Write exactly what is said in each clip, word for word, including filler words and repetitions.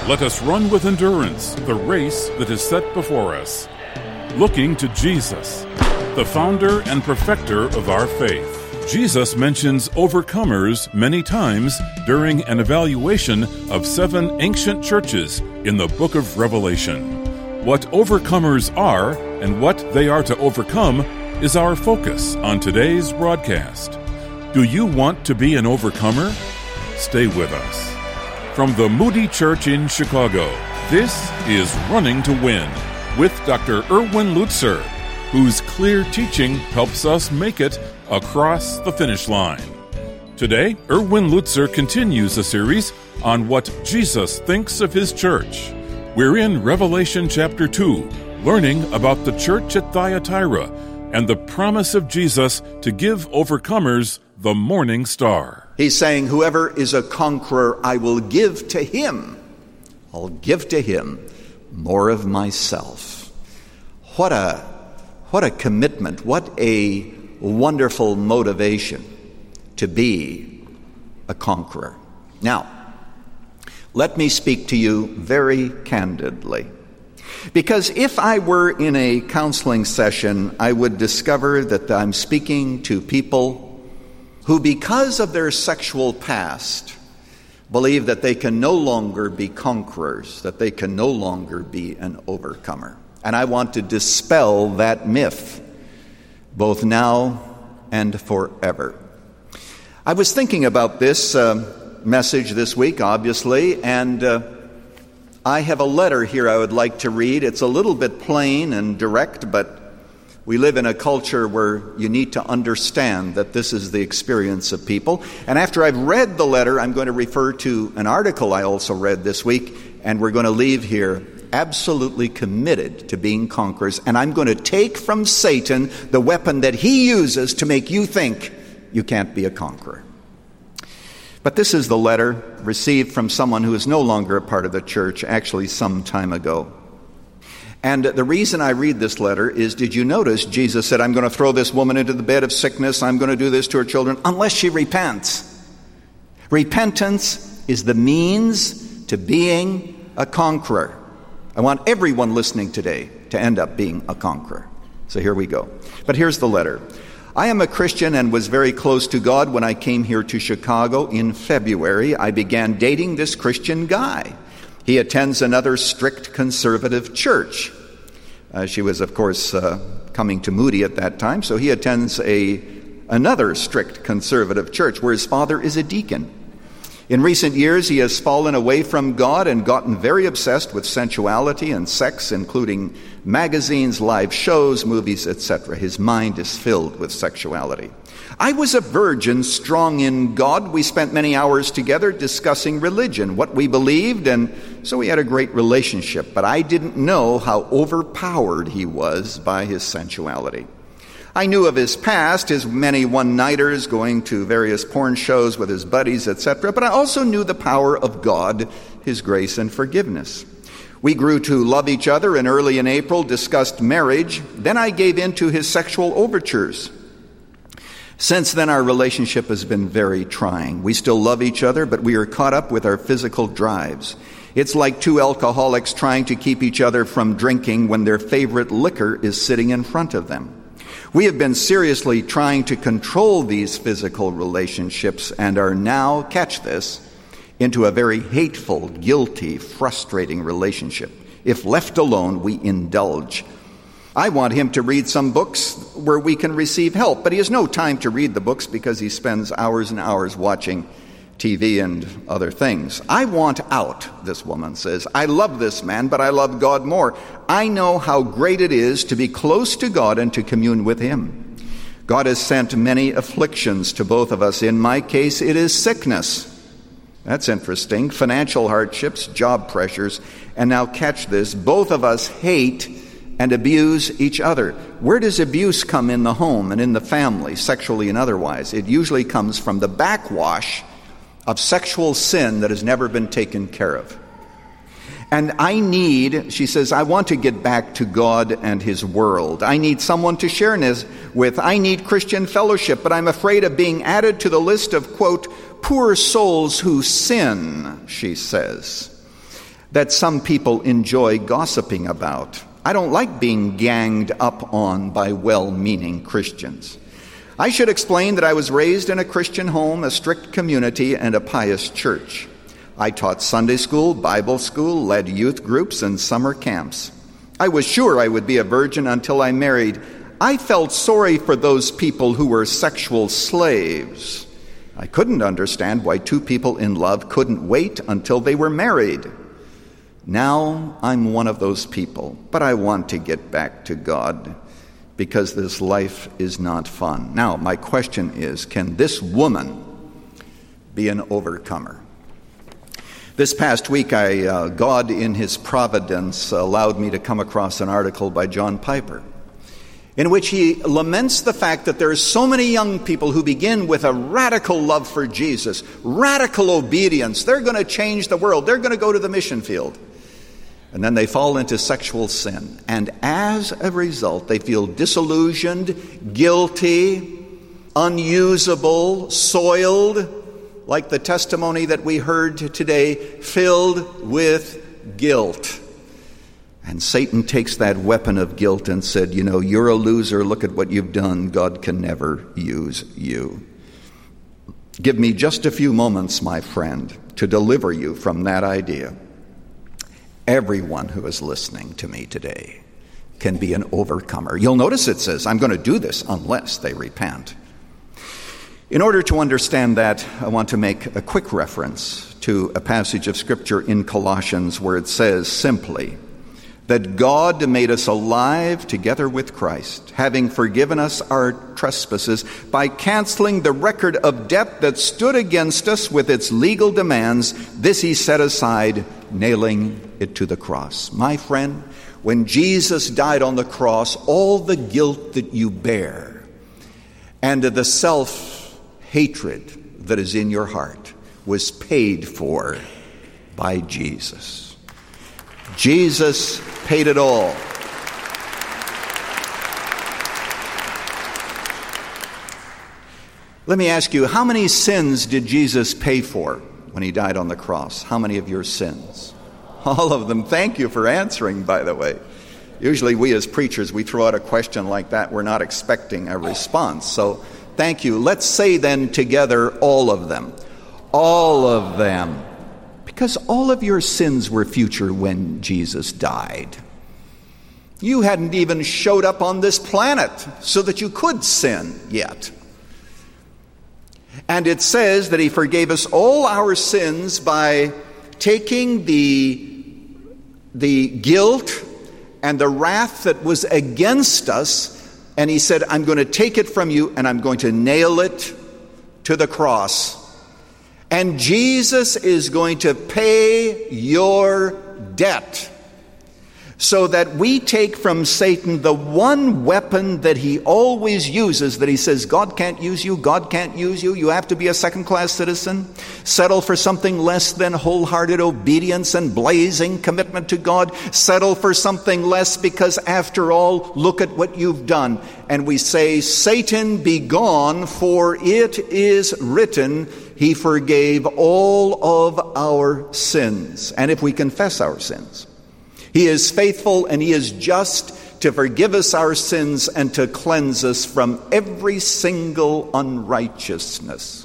Let us run with endurance the race that is set before us, looking to Jesus, the founder and perfecter of our faith. Jesus mentions overcomers many times during an evaluation of seven ancient churches in the book of Revelation. What overcomers are and what they are to overcome is our focus on today's broadcast. Do you want to be an overcomer? Stay with us. From the Moody Church in Chicago, this is Running to Win with Doctor Erwin Lutzer, whose clear teaching helps us make it across the finish line. Today, Erwin Lutzer continues a series on what Jesus thinks of his church. We're in Revelation chapter two, learning about the church at Thyatira and the promise of Jesus to give overcomers the morning star. He's saying, whoever is a conqueror, I will give to him. I'll give to him more of myself. What a, what a commitment, what a wonderful motivation to be a conqueror. Now, let me speak to you very candidly. Because if I were in a counseling session, I would discover that I'm speaking to people who, because of their sexual past, believe that they can no longer be conquerors, that they can no longer be an overcomer. And I want to dispel that myth, both now and forever. I was thinking about this uh, message this week, obviously, and uh, I have a letter here I would like to read. It's a little bit plain and direct, but we live in a culture where you need to understand that this is the experience of people. And after I've read the letter, I'm going to refer to an article I also read this week, and we're going to leave here absolutely committed to being conquerors. And I'm going to take from Satan the weapon that he uses to make you think you can't be a conqueror. But this is the letter received from someone who is no longer a part of the church, actually some time ago. And the reason I read this letter is, did you notice Jesus said, I'm going to throw this woman into the bed of sickness, I'm going to do this to her children, unless she repents. Repentance is the means to being a conqueror. I want everyone listening today to end up being a conqueror. So here we go. But here's the letter. I am a Christian and was very close to God when I came here to Chicago in February. I began dating this Christian guy. He attends another strict conservative church. Uh, she was, of course, uh, coming to Moody at that time, so he attends a another strict conservative church where his father is a deacon. In recent years, he has fallen away from God and gotten very obsessed with sensuality and sex, including magazines, live shows, movies, et cetera. His mind is filled with sexuality. I was a virgin, strong in God. We spent many hours together discussing religion, what we believed, and so we had a great relationship. But I didn't know how overpowered he was by his sensuality. I knew of his past, his many one-nighters, going to various porn shows with his buddies, et cetera. But I also knew the power of God, his grace and forgiveness. We grew to love each other, and early in April discussed marriage. Then I gave in to his sexual overtures. Since then, our relationship has been very trying. We still love each other, but we are caught up with our physical drives. It's like two alcoholics trying to keep each other from drinking when their favorite liquor is sitting in front of them. We have been seriously trying to control these physical relationships and are now, catch this, into a very hateful, guilty, frustrating relationship. If left alone, we indulge. I want him to read some books where we can receive help, but he has no time to read the books because he spends hours and hours watching T V and other things. I want out, this woman says. I love this man, but I love God more. I know how great it is to be close to God and to commune with him. God has sent many afflictions to both of us. In my case, it is sickness. That's interesting. Financial hardships, job pressures, and now catch this, both of us hate and abuse each other. Where does abuse come in the home and in the family, sexually and otherwise? It usually comes from the backwash of sexual sin that has never been taken care of. And I need, she says, I want to get back to God and his world. I need someone to share this with. I need Christian fellowship, but I'm afraid of being added to the list of, quote, poor souls who sin, she says. that some people enjoy gossiping about. I don't like being ganged up on by well-meaning Christians. I should explain that I was raised in a Christian home, a strict community, and a pious church. I taught Sunday school, Bible school, led youth groups and summer camps. I was sure I would be a virgin until I married. I felt sorry for those people who were sexual slaves. I couldn't understand why two people in love couldn't wait until they were married. Now I'm one of those people, but I want to get back to God because this life is not fun. Now, my question is, can this woman be an overcomer? This past week, I, uh, God in His providence allowed me to come across an article by John Piper in which he laments the fact that there are so many young people who begin with a radical love for Jesus, radical obedience. They're going to change the world. They're going to go to the mission field. And then they fall into sexual sin. And as a result, they feel disillusioned, guilty, unusable, soiled, like the testimony that we heard today, filled with guilt. And Satan takes that weapon of guilt and said, you know, you're a loser. Look at what you've done. God can never use you. Give me just a few moments, my friend, to deliver you from that idea. Everyone who is listening to me today can be an overcomer. You'll notice it says, I'm going to do this unless they repent. In order to understand that, I want to make a quick reference to a passage of Scripture in Colossians where it says simply that God made us alive together with Christ, having forgiven us our trespasses by canceling the record of debt that stood against us with its legal demands. This He set aside, nailing it to the cross. My friend, when Jesus died on the cross, all the guilt that you bear and the self-hatred that is in your heart was paid for by Jesus. Jesus paid it all. Let me ask you, how many sins did Jesus pay for when He died on the cross? How many of your sins? All of them. Thank you for answering, by the way. Usually we as preachers, we throw out a question like that. We're not expecting a response. So thank you. Let's say then together all of them. All of them. Because all of your sins were future when Jesus died. You hadn't even showed up on this planet so that you could sin yet. And it says that He forgave us all our sins by taking the, the guilt and the wrath that was against us, and He said, I'm going to take it from you and I'm going to nail it to the cross. And Jesus is going to pay your debt so that we take from Satan the one weapon that he always uses, that he says, God can't use you, God can't use you, you have to be a second-class citizen, settle for something less than wholehearted obedience and blazing commitment to God, settle for something less because after all, look at what you've done. And we say, Satan, be gone, for it is written, He forgave all of our sins. And if we confess our sins, He is faithful and He is just to forgive us our sins and to cleanse us from every single unrighteousness.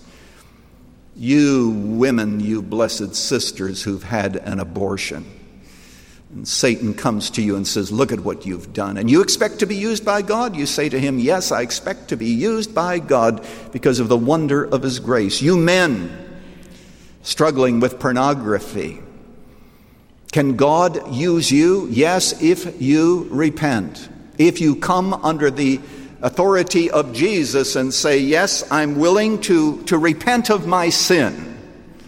You women, you blessed sisters who've had an abortion, and Satan comes to you and says, look at what you've done. And you expect to be used by God? You say to him, yes, I expect to be used by God because of the wonder of His grace. You men struggling with pornography, can God use you? Yes, if you repent. If you come under the authority of Jesus and say, yes, I'm willing to, to repent of my sin.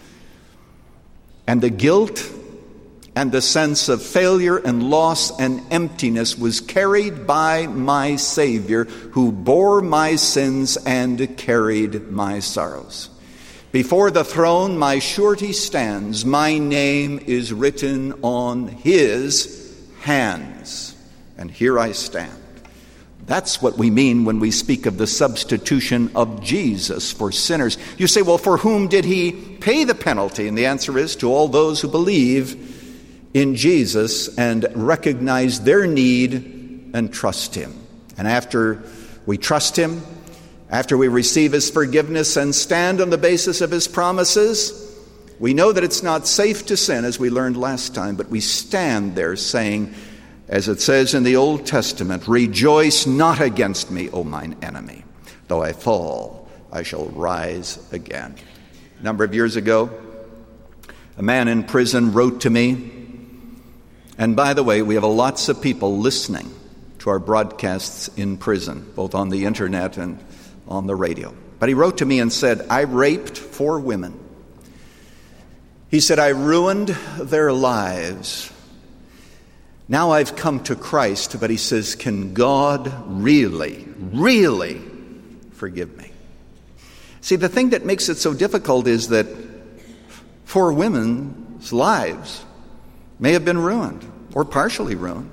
And the guilt and the sense of failure and loss and emptiness was carried by my Savior, who bore my sins and carried my sorrows. Before the throne my surety stands, my name is written on His hands, and here I stand. That's what we mean when we speak of the substitution of Jesus for sinners. You say, well, for whom did He pay the penalty? And the answer is, to all those who believe in Jesus and recognize their need and trust him. And after we trust him, after we receive his forgiveness and stand on the basis of his promises, we know that it's not safe to sin, as we learned last time, but we stand there saying, as it says in the Old Testament, "Rejoice not against me, O mine enemy. Though I fall, I shall rise again." A number of years ago, a man in prison wrote to me, and by the way, we have lots of people listening to our broadcasts in prison, both on the internet and on the radio. But he wrote to me and said, "I raped four women." He said, "I ruined their lives. Now I've come to Christ," but he says, "Can God really, really forgive me?" See, the thing that makes it so difficult is that four women's lives may have been ruined or partially ruined.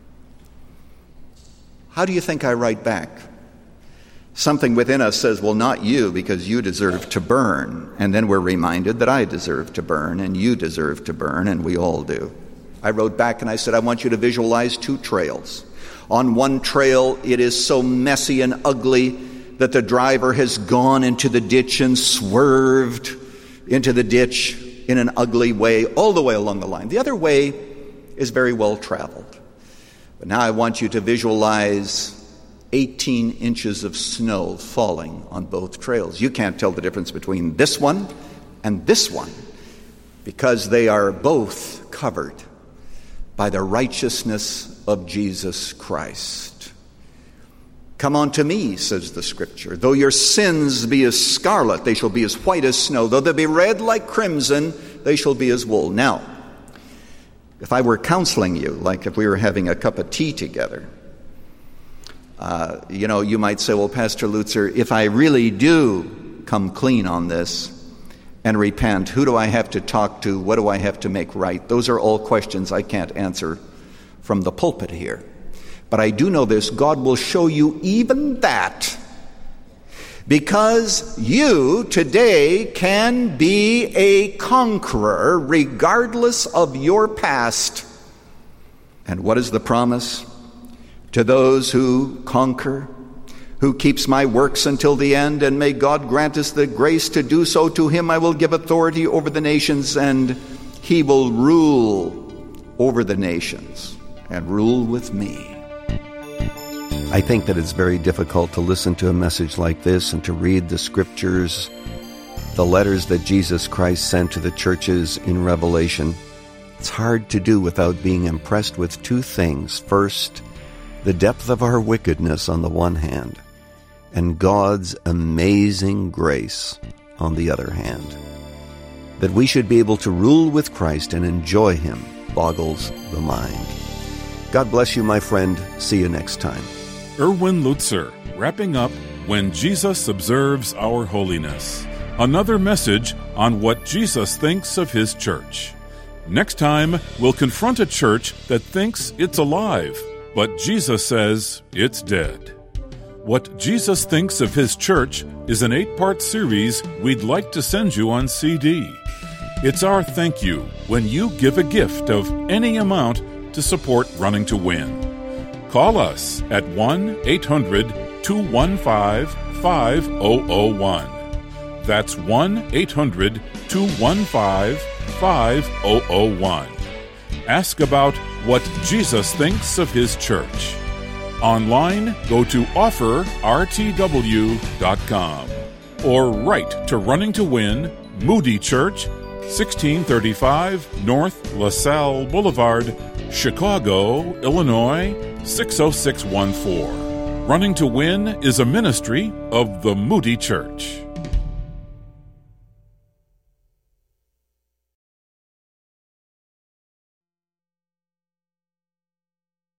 How do you think I write back? Something within us says, "Well, not you, because you deserve to burn." And then we're reminded that I deserve to burn and you deserve to burn, and we all do. I wrote back and I said, "I want you to visualize two trails. On one trail, it is so messy and ugly that the driver has gone into the ditch and swerved into the ditch in an ugly way all the way along the line. The other way is very well traveled. But now I want you to visualize eighteen inches of snow falling on both trails. You can't tell the difference between this one and this one because they are both covered by the righteousness of Jesus Christ. "Come unto me," says the Scripture. "Though your sins be as scarlet, they shall be as white as snow. Though they be red like crimson, they shall be as wool." Now, if I were counseling you, like if we were having a cup of tea together, uh, you know, you might say, "Well, Pastor Lutzer, if I really do come clean on this and repent, who do I have to talk to? What do I have to make right?" Those are all questions I can't answer from the pulpit here. But I do know this: God will show you even that, because you today can be a conqueror regardless of your past. And what is the promise? "To those who conquer, who keeps my works until the end, and may God grant us the grace to do so. To him I will give authority over the nations, and he will rule over the nations and rule with me." I think that it's very difficult to listen to a message like this and to read the Scriptures, the letters that Jesus Christ sent to the churches in Revelation. It's hard to do without being impressed with two things. First, the depth of our wickedness on the one hand, and God's amazing grace on the other hand. That we should be able to rule with Christ and enjoy him boggles the mind. God bless you, my friend. See you next time. Erwin Lutzer, wrapping up When Jesus Observes Our Holiness. Another message on what Jesus thinks of his church. Next time, we'll confront a church that thinks it's alive, but Jesus says it's dead. What Jesus Thinks of His Church is an eight-part series we'd like to send you on C D. It's our thank you when you give a gift of any amount to support Running to Win. Call us at one eight hundred two one five five zero zero one. That's one eight hundred two one five five zero zero one. Ask about what Jesus thinks of his church. Online, go to offer r t w dot com or write to Running to Win, Moody Church, sixteen thirty-five North LaSalle Boulevard, Chicago, Illinois, six oh six one four. Running to Win is a ministry of the Moody Church.